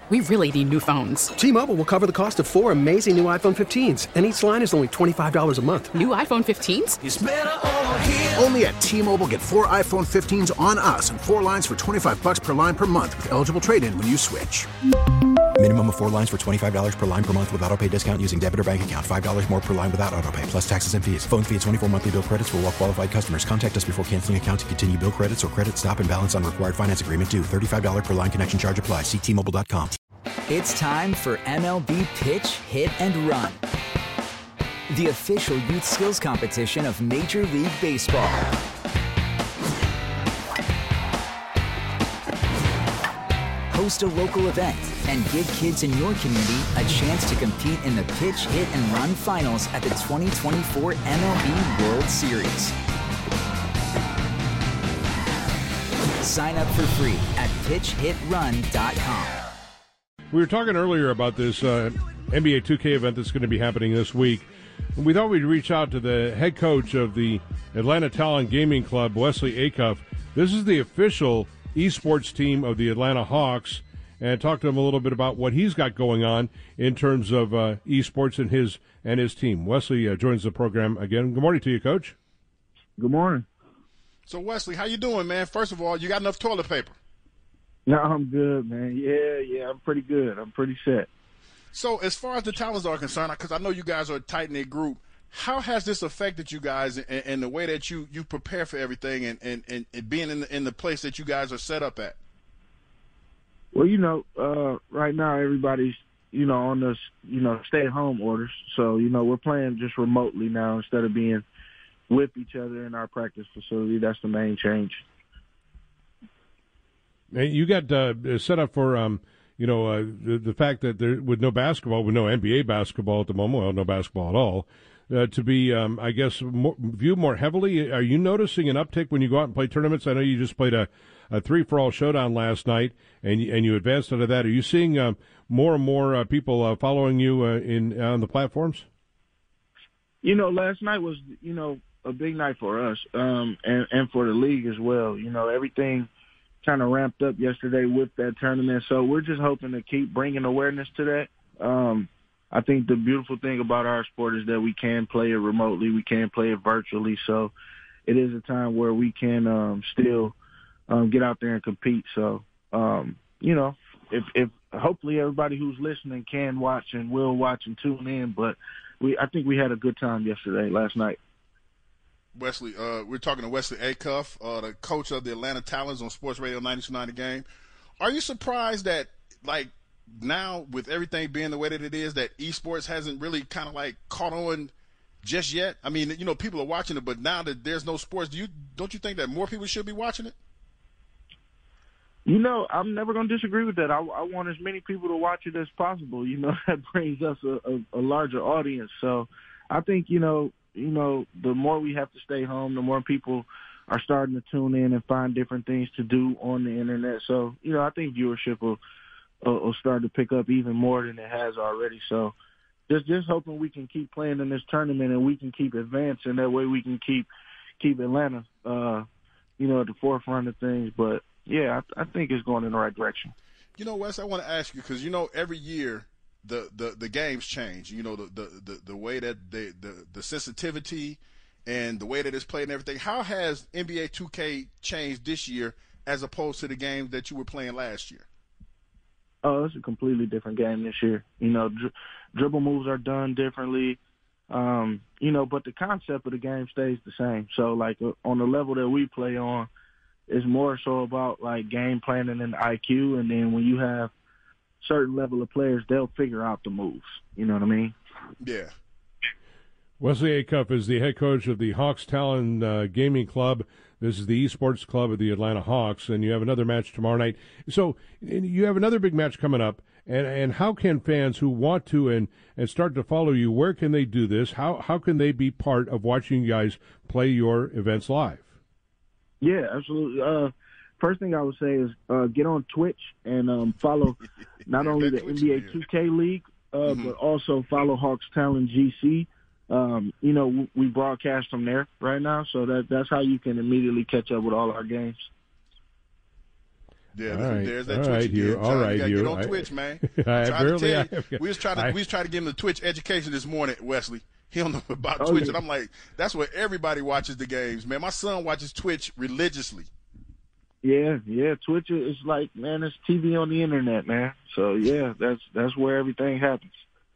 We really need new phones. T-Mobile will cover the cost of 4 amazing new iPhone 15s, and each line is only $25 a month. New iPhone 15s? It's better over here. Only at T-Mobile, get 4 iPhone 15s on us and 4 lines for $25 per line per month with eligible trade-in when you switch. Minimum of 4 lines for $25 per line per month with autopay discount using debit or bank account. $5 more per line without autopay, plus taxes and fees. Phone fee at 24 monthly bill credits for well-qualified customers. Contact us before canceling account to continue bill credits or credit stop and balance on required finance agreement due. $35 per line connection charge applies. See T-Mobile.com. It's time for MLB Pitch, Hit, and Run, the official youth skills competition of Major League Baseball. Host a local event and give kids in your community a chance to compete in the Pitch, Hit, and Run finals at the 2024 MLB World Series. Sign up for free at pitchhitrun.com. We were talking earlier about this NBA 2K event that's going to be happening this week. We thought we'd reach out to the head coach of the Atlanta Talent Gaming Club, Wesley Acuff. This is the official esports team of the Atlanta Hawks, and talk to him a little bit about what he's got going on in terms of esports and his team. Wesley joins the program again. Good morning to you, Coach. Good morning. So, Wesley, how you doing, man? First of all, you got enough toilet paper? No, I'm good, man. Yeah, I'm pretty good. I'm pretty set. So, as far as the talents are concerned, because I know you guys are a tight-knit group, how has this affected you guys and the way that you prepare for everything and being in the place that you guys are set up at? Well, right now everybody's, on this, stay-at-home orders. So, we're playing just remotely now instead of being with each other in our practice facility. That's the main change. You got set up for, the fact that there, with no basketball, with no NBA basketball at the moment, well, no basketball at all, to be, I guess, viewed more heavily. Are you noticing an uptick when you go out and play tournaments? I know you just played a 3-for-all showdown last night, and you advanced out of that. Are you seeing more and more people following you on the platforms? Last night was, a big night for us and for the league as well. Everything kind of ramped up yesterday with that tournament. So we're just hoping to keep bringing awareness to that. I think the beautiful thing about our sport is that we can play it remotely. We can play it virtually. So it is a time where we can still get out there and compete. So, if hopefully everybody who's listening can watch and will watch and tune in. But I think we had a good time last night. Wesley, we're talking to Wesley Acuff, the coach of the Atlanta Talents on Sports Radio 92.9 The Game. Are you surprised that, now with everything being the way that it is, that esports hasn't really kind of caught on just yet? I mean, people are watching it, but now that there's no sports, don't you think that more people should be watching it? I'm never going to disagree with that. I want as many people to watch it as possible. That brings us a larger audience. So I think, the more we have to stay home, the more people are starting to tune in and find different things to do on the internet. So, I think viewership will start to pick up even more than it has already. So just hoping we can keep playing in this tournament and we can keep advancing. That way we can keep Atlanta, at the forefront of things. But, yeah, I think it's going in the right direction. Wes, I want to ask you, because, every year the games change. The way that the sensitivity and the way that it's played and everything. How has NBA 2K changed this year as opposed to the games that you were playing last year? Oh, it's a completely different game this year. Dribble moves are done differently. But the concept of the game stays the same. So, on the level that we play on, it's more so about, game planning and IQ. And then when you have certain level of players, they'll figure out the moves. You know what I mean? Yeah. Wesley Acuff is the head coach of the Hawks Talent Gaming Club. This is the esports club of the Atlanta Hawks, and you have another match tomorrow night. So you have another big match coming up, and how can fans who want to and start to follow you, where can they do this? How can they be part of watching you guys play your events live? Yeah, absolutely. First thing I would say is get on Twitch and follow not only the NBA 2K League, but also follow Hawks Talent GC. We broadcast from there right now, so that's how you can immediately catch up with all our games. Yeah, right. There's that All Twitch right, Hugh. again. All right, you gotta Hugh. get on Twitch, man. We was trying to give him the Twitch education this morning, Wesley. He don't know about Twitch, and I'm like, that's where everybody watches the games, man. My son watches Twitch religiously. Yeah. Twitch is like, man, it's TV on the internet, man. So yeah, that's where everything happens.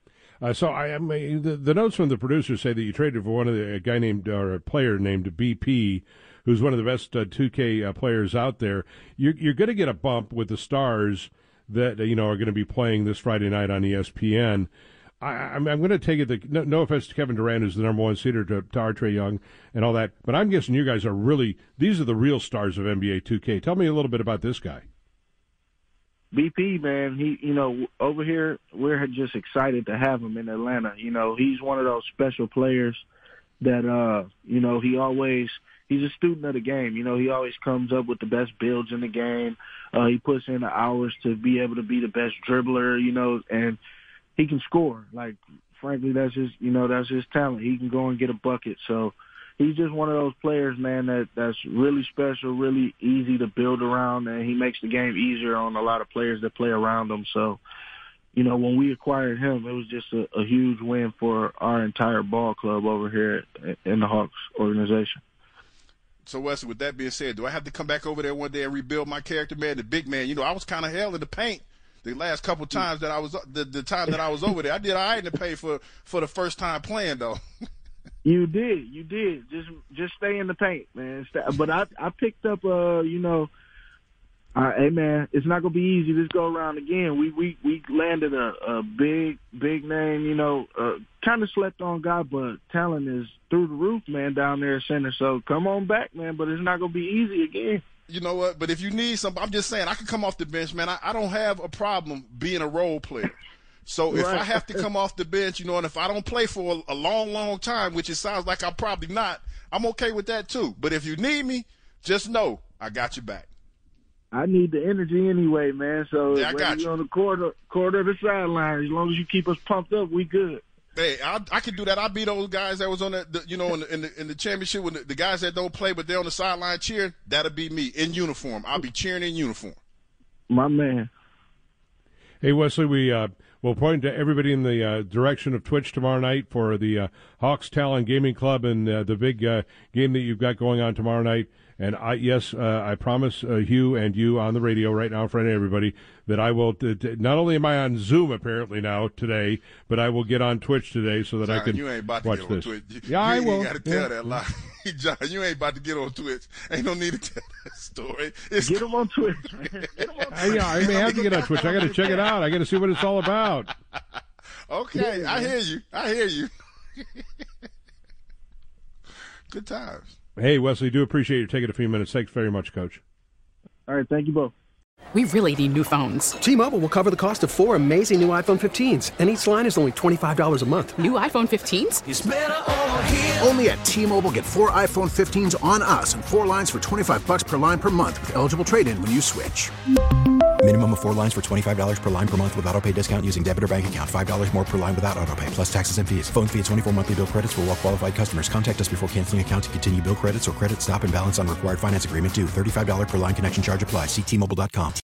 The notes from the producers say that you traded for a player named BP, who's one of the best 2K players out there. You're going to get a bump with the stars that are going to be playing this Friday night on ESPN. I'm going to take it that no offense to Kevin Durant, who's the number one seeder, to our Trae Young and all that, but I'm guessing you guys are these are the real stars of NBA 2K. Tell me a little bit about this guy. BP, man, he, over here, we're just excited to have him in Atlanta. He's one of those special players that, he's a student of the game. He always comes up with the best builds in the game. He puts in the hours to be able to be the best dribbler, and he can score. Like, frankly, that's his talent. He can go and get a bucket. So he's just one of those players, man, that's really special, really easy to build around, and he makes the game easier on a lot of players that play around him. So, when we acquired him, it was just a huge win for our entire ball club over here in the Hawks organization. So, Wesley, with that being said, do I have to come back over there one day and rebuild my character, man? The big man, I was kind of hell in the paint the last couple times that I was the time that I was over there. I did all right in the paint for the first time playing, though. You did. Just stay in the paint, man. But I picked up, hey, man, it's not gonna be easy this go around again. We landed a big name, kind of slept on guy, but talent is through the roof, man, down there at center. So come on back, man. But it's not gonna be easy again. You know what? But if you need some, I'm just saying, I can come off the bench, man. I don't have a problem being a role player. So if I have to come off the bench, and if I don't play for a long time, which it sounds like I'm probably not, I'm okay with that too. But if you need me, just know I got your back. I need the energy anyway, man. So yeah, whether you're on the court or the sideline, as long as you keep us pumped up, we good. Hey, I can do that. I'll be those guys that was on in the championship with the guys that don't play but they're on the sideline cheering. That'll be me in uniform. I'll be cheering in uniform. My man. Hey, Wesley, we'll point to everybody in the direction of Twitch tomorrow night for the Hawks Talon Gaming Club and the big game that you've got going on tomorrow night. And I promise Hugh and you on the radio right now in front of everybody that I will, not only am I on Zoom apparently now today, but I will get on Twitch today so that I can you ain't about to watch get this. On Twitch. I will. You got to tell that lie. John, you ain't about to get on Twitch. Ain't no need to tell that story. Get him on Twitch, man. Get him on Twitch. I may have to get on Twitch. I got to check it out. I got to see what it's all about. Okay, yeah, I hear you. Good times. Hey, Wesley, do appreciate you taking a few minutes. Thanks very much, Coach. All right, thank you both. We really need new phones. T-Mobile will cover the cost of 4 amazing new iPhone 15s, and each line is only $25 a month. New iPhone 15s? It's better over here. Only at T-Mobile, get 4 iPhone 15s on us and 4 lines for $25 per line per month with eligible trade-in when you switch. Minimum of 4 lines for $25 per line per month with autopay discount using debit or bank account. $5 more per line without autopay, plus taxes and fees. Phone fee at 24 monthly bill credits for well-qualified customers. Contact us before canceling account to continue bill credits or credit stop and balance on required finance agreement due. $35 per line connection charge applies. See T-Mobile.com.